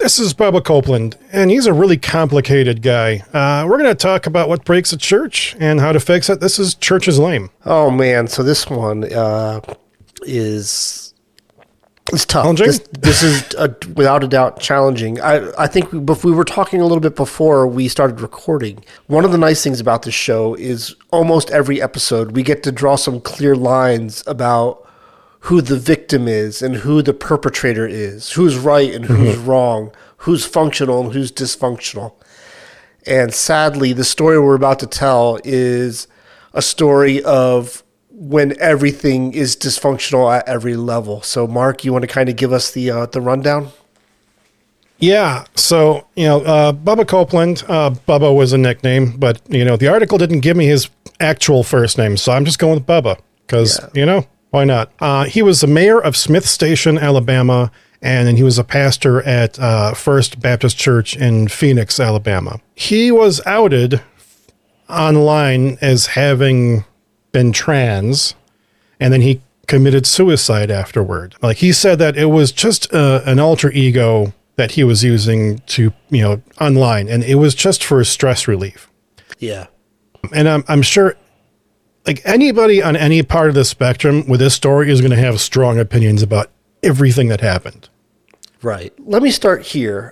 This is Bubba Copeland, and he's a really complicated guy. We're going to talk about what breaks a church and how to fix it. This is Church is Lame. Oh, man. So this one is tough. Challenging? This is, without a doubt, challenging. I think we were talking a little bit before we started recording. One of the nice things about this show is almost every episode we get to draw some clear lines about who the victim is and who the perpetrator is, who's right and who's wrong, who's functional and who's dysfunctional. And sadly, the story we're about to tell is a story of when everything is dysfunctional at every level. So, Mark, you want to kind of give us the rundown? Yeah. So, Bubba Copeland, Bubba was a nickname, but, the article didn't give me his actual first name. So I'm just going with Bubba because, why not? He was the mayor of Smith Station, Alabama, and then he was a pastor at First Baptist Church in Phoenix, Alabama. He was outed online as having been trans, and then he committed suicide afterward. Like, he said that it was just an alter ego that he was using to, online, and it was just for stress relief. Yeah. And I'm sure, like, anybody on any part of the spectrum with this story is going to have strong opinions about everything that happened. Right. Let me start here.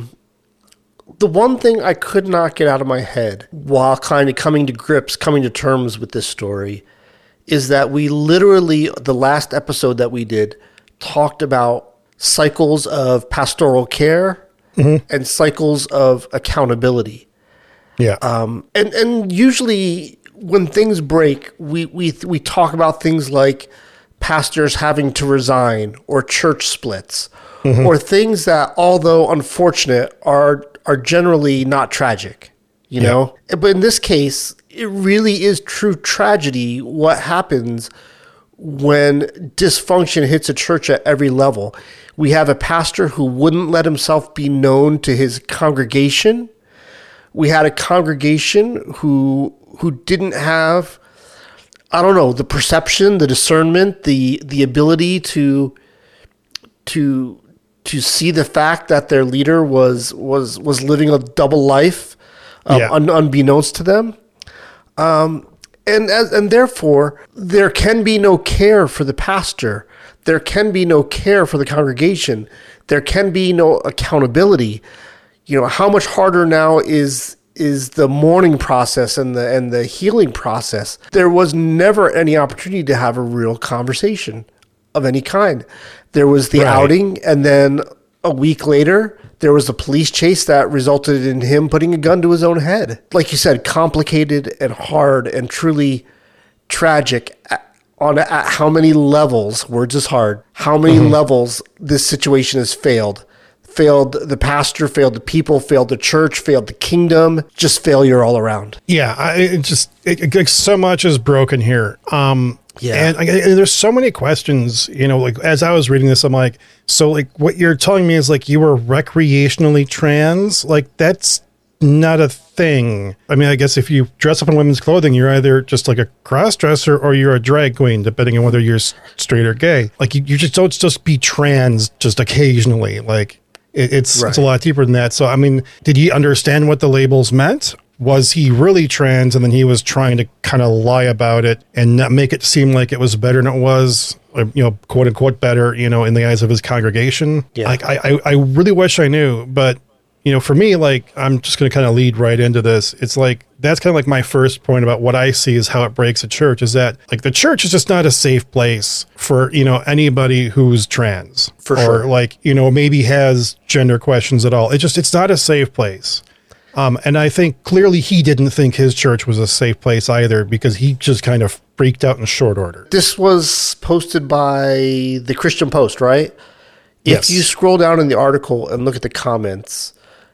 The one thing I could not get out of my head while kind of coming to terms with this story, is that we literally, the last episode that we did, talked about cycles of pastoral care and cycles of accountability. Yeah. And usually when things break, we talk about things like pastors having to resign or church splits or things that, although unfortunate, are generally not tragic, you know? But in this case, it really is true tragedy what happens when dysfunction hits a church at every level. We have a pastor who wouldn't let himself be known to his congregation. We had a congregation who didn't have, I don't know, the perception, the discernment, the ability to see the fact that their leader was living a double life, unbeknownst to them. And therefore, there can be no care for the pastor. There can be no care for the congregation. There can be no accountability. How much harder now is the mourning process and the healing process. There was never any opportunity to have a real conversation of any kind. There was the outing, and then a week later, there was a police chase that resulted in him putting a gun to his own head. Like you said, complicated and hard and truly tragic at how many levels, words is hard, how many levels this situation has failed. Failed the pastor, failed the people, failed the church, failed the kingdom, just failure all around. Yeah, so much is broken here. And there's so many questions, like as I was reading this, I'm like, so like what you're telling me is like you were recreationally trans? Like that's not a thing. I mean, I guess if you dress up in women's clothing, you're either just like a cross-dresser or you're a drag queen, depending on whether you're straight or gay. Like you just don't just be trans just occasionally. Like it's a lot deeper than that. So, I mean, did he understand what the labels meant? Was he really trans and then he was trying to kind of lie about it and not make it seem like it was better than it was, quote unquote better, in the eyes of his congregation? Yeah. Like, I really wish I knew, but, for me, like, I'm just going to kind of lead right into this. It's like, that's kind of like my first point about what I see is how it breaks a church is that like the church is just not a safe place for, anybody who's trans or like, maybe has gender questions at all. It's not a safe place. And I think clearly he didn't think his church was a safe place either because he just kind of freaked out in short order. This was posted by the Christian Post, right? Yes. If you scroll down in the article and look at the comments,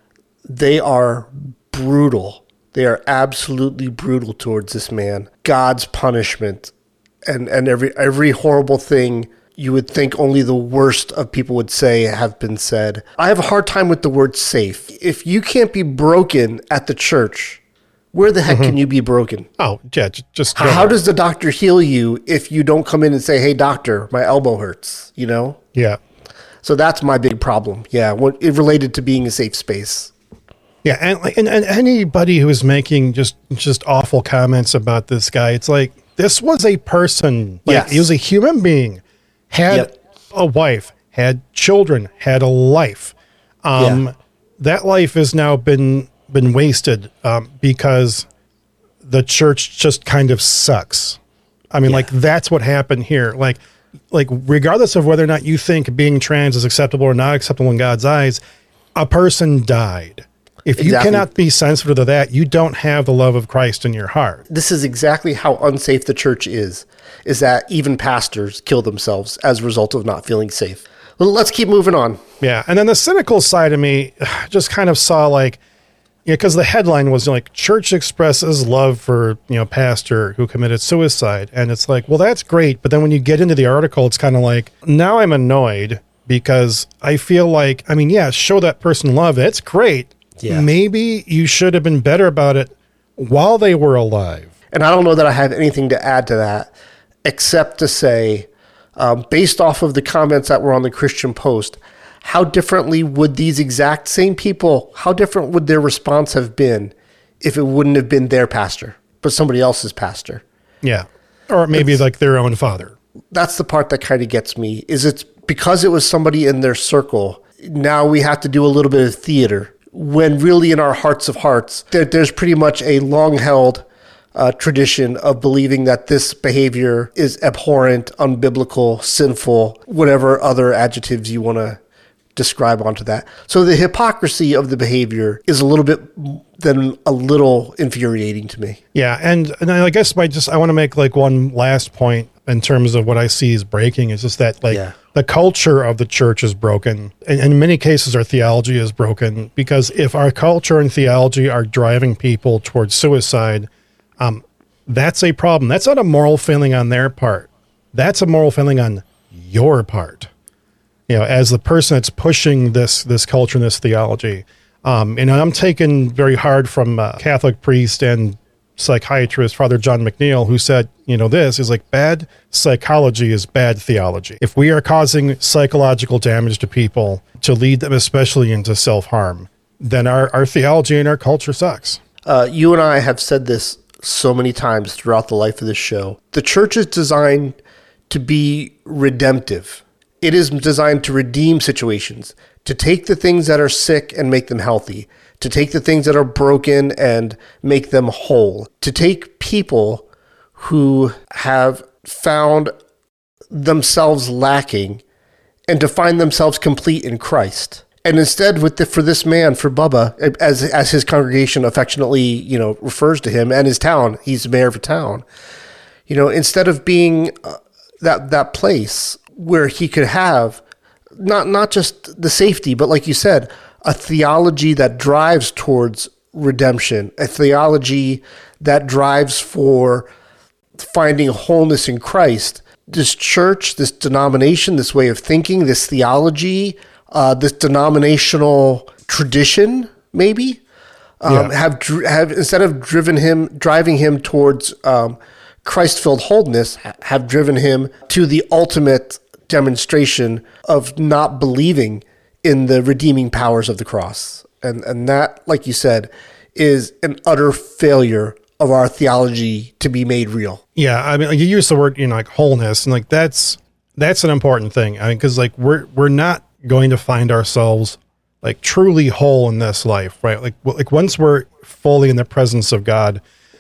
they are brutal. They are absolutely brutal towards this man. God's punishment and every horrible thing you would think only the worst of people would say have been said. I have a hard time with the word safe. If you can't be broken at the church, where the heck can you be broken? Oh, yeah, just how does the doctor heal you if you don't come in and say, hey, doctor, my elbow hurts, Yeah. So that's my big problem. Yeah, what it related to being a safe space. Yeah, and anybody who is making just awful comments about this guy, it's like, this was a person. Like, Yes. he was a human being, had a wife, had children, had a life. That life has now been wasted because the church just kind of sucks. I mean, like, that's what happened here. Like regardless of whether or not you think being trans is acceptable or not acceptable in God's eyes, a person died. If you cannot be sensitive to that, you don't have the love of Christ in your heart. This is exactly how unsafe the church is that even pastors kill themselves as a result of not feeling safe. Well, let's keep moving on. Yeah. And then the cynical side of me just kind of saw like, because the headline was like, church expresses love for, pastor who committed suicide. And it's like, well, that's great. But then when you get into the article, it's kind of like, now I'm annoyed because I feel like, show that person love. It's great. Yeah. Maybe you should have been better about it while they were alive. And I don't know that I have anything to add to that, except to say, based off of the comments that were on the Christian Post, how differently would these exact same people, how different would their response have been if it wouldn't have been their pastor, but somebody else's pastor? Yeah. Or maybe like their own father. That's the part that kind of gets me, is it's because it was somebody in their circle. Now we have to do a little bit of theater, when really in our hearts of hearts, there's pretty much a long-held tradition of believing that this behavior is abhorrent, unbiblical, sinful, whatever other adjectives you want to describe onto that. So the hypocrisy of the behavior is a little infuriating to me. Yeah, and I guess I want to make like one last point in terms of what I see is breaking. Is just that the culture of the church is broken, and in many cases our theology is broken, because if our culture and theology are driving people towards suicide, that's a problem. That's not a moral failing on their part. That's a moral failing on your part. As the person that's pushing this culture and this theology. And I'm taken very hard from a Catholic priest and psychiatrist, Father John McNeil, who said, this is like, bad psychology is bad theology. If we are causing psychological damage to people to lead them especially into self-harm, then our theology and our culture sucks. You and I have said this so many times throughout the life of this show. The church is designed to be redemptive. It is designed to redeem situations, to take the things that are sick and make them healthy, to take the things that are broken and make them whole, to take people who have found themselves lacking and to find themselves complete in Christ. And instead, for this man, for Bubba, as his congregation affectionately, refers to him, and his town, he's the mayor of a town, instead of being that place where he could have not just the safety, but like you said, a theology that drives towards redemption, a theology that drives for finding wholeness in Christ. This church, this denomination, this way of thinking, this theology, this denominational tradition, maybe, have instead of driving him towards Christ-filled wholeness, have driven him to the ultimate demonstration of not believing in the redeeming powers of the cross. And that, like you said, is an utter failure of our theology to be made real. Yeah, I mean, you use the word, like wholeness, and like that's an important thing. I mean, because like we're not going to find ourselves like truly whole in this life, right? Like once we're fully in the presence of God,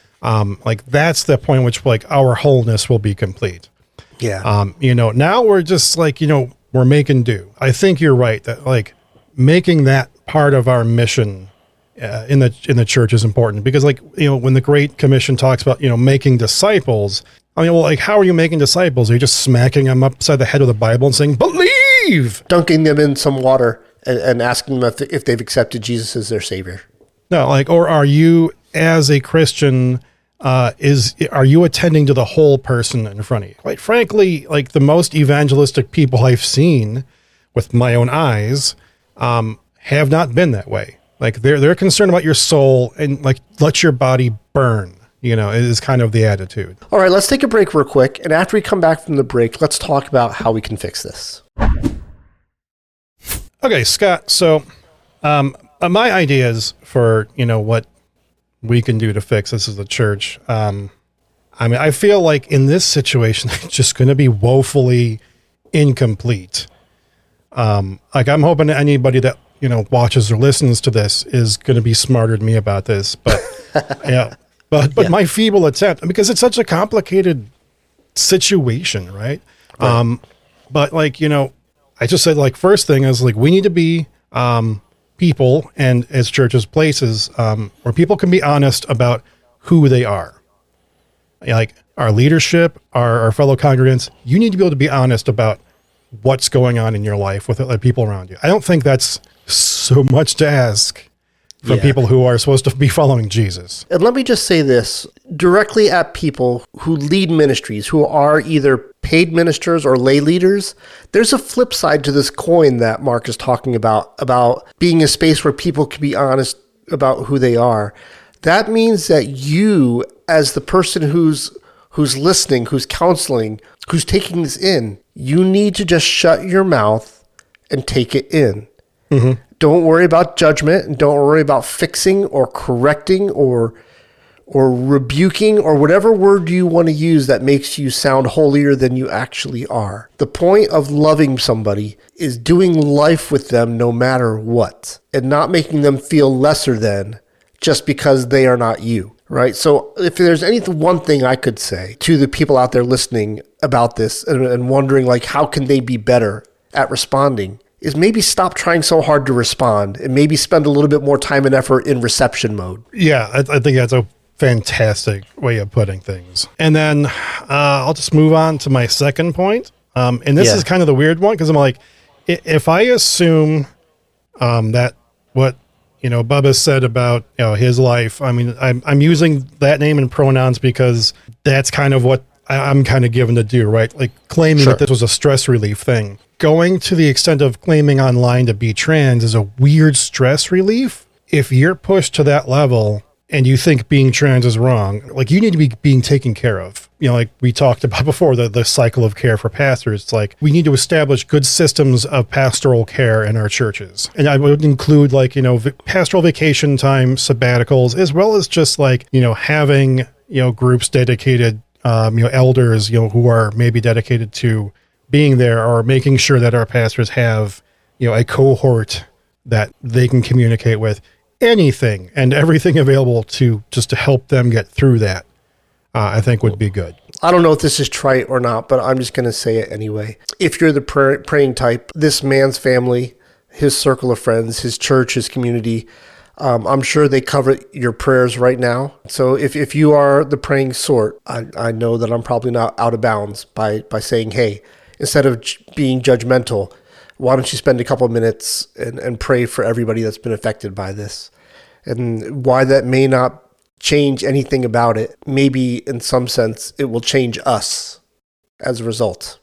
like that's the point in which like our wholeness will be complete. Yeah. Now we're just like, we're making do. I think you're right that like making that part of our mission in the church is important, because like, when the Great Commission talks about, making disciples, I mean, well, like, how are you making disciples? Are you just smacking them upside the head with the Bible and saying, believe? Dunking them in some water and asking them if they've accepted Jesus as their savior. No, like, or are you, as a Christian, are you attending to the whole person in front of you? Quite frankly, like the most evangelistic people I've seen with my own eyes have not been that way. Like they're concerned about your soul and like let your body burn, is kind of the attitude. All right, let's take a break real quick. And after we come back from the break, let's talk about how we can fix this. Okay, Scott. So, my ideas for, what we can do to fix this as a church. I feel like in this situation, it's just going to be woefully incomplete. Like I'm hoping that anybody that, watches or listens to this is going to be smarter than me about this, but but my feeble attempt, because it's such a complicated situation, right? But like, I just said, like, first thing is, like, we need to be people, and as churches, places where people can be honest about who they are. Like our leadership, our fellow congregants, you need to be able to be honest about what's going on in your life with the people around you. I don't think that's so much to ask from people who are supposed to be following Jesus. And let me just say this directly at people who lead ministries, who are either paid ministers or lay leaders. There's a flip side to this coin that Mark is talking about being a space where people can be honest about who they are. That means that you, as the person who's listening, who's counseling, who's taking this in, you need to just shut your mouth and take it in. Mm-hmm. Don't worry about judgment, and don't worry about fixing or correcting or rebuking or whatever word you want to use that makes you sound holier than you actually are. The point of loving somebody is doing life with them no matter what, and not making them feel lesser than just because they are not you, right? So if there's one thing I could say to the people out there listening about this and wondering, like, how can they be better at responding, is maybe stop trying so hard to respond and maybe spend a little bit more time and effort in reception mode. Yeah, I think that's a fantastic way of putting things. And then I'll just move on to my second point. And this is kind of the weird one, because I'm like, if I assume that what Bubba said about his life, I mean, I'm using that name and pronouns because that's kind of what I'm kind of given to do, right? Like claiming that this was a stress relief thing. Going to the extent of claiming online to be trans is a weird stress relief. If you're pushed to that level and you think being trans is wrong, like, you need to be being taken care of. Like we talked about before, the cycle of care for pastors. It's like we need to establish good systems of pastoral care in our churches. And I would include, like, pastoral vacation time, sabbaticals, as well as just like, having, groups dedicated, elders, who are maybe dedicated to being there, or making sure that our pastors have, a cohort that they can communicate with. Anything and everything available to help them get through that, I think would be good. I don't know if this is trite or not, but I'm just going to say it anyway. If you're the praying type, this man's family, his circle of friends, his church, his community, I'm sure they cover your prayers right now. So if you are the praying sort, I know that I'm probably not out of bounds by saying, hey, instead of being judgmental, why don't you spend a couple of minutes and pray for everybody that's been affected by this? And why that may not change anything about it, maybe in some sense it will change us as a result.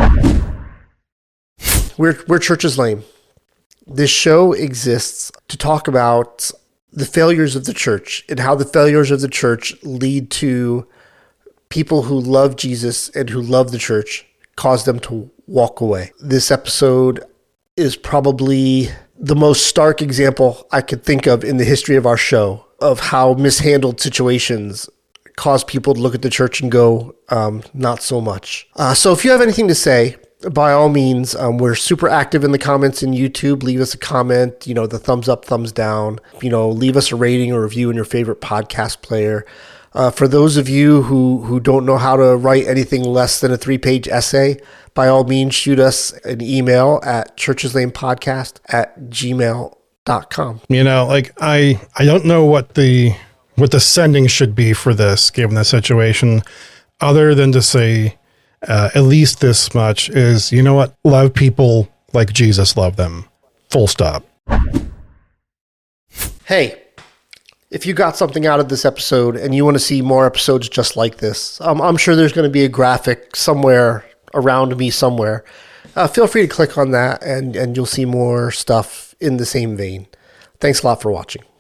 We're Church is Lame. This show exists to talk about the failures of the church and how the failures of the church lead to people who love Jesus and who love the church, cause them to walk away. This episode is probably the most stark example I could think of in the history of our show of how mishandled situations cause people to look at the church and go, not so much. So if you have anything to say, by all means, we're super active in the comments in YouTube. Leave us a comment, the thumbs up, thumbs down, leave us a rating or review in your favorite podcast player. For those of you who don't know how to write anything less than a 3-page essay, by all means, shoot us an email at churcheslamepodcast@gmail.com. Like I don't know what the sending should be for this, given the situation, other than to say, at least this much is, love people like Jesus loved them. Full stop. Hey, if you got something out of this episode and you want to see more episodes just like this, I'm sure there's going to be a graphic somewhere around me somewhere. Feel free to click on that and you'll see more stuff in the same vein. Thanks a lot for watching.